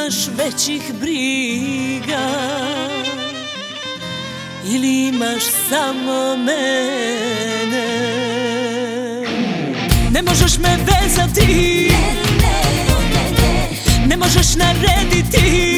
imaš većih briga ili imaš samo mene? Ne možeš me vezati, ne možeš narediti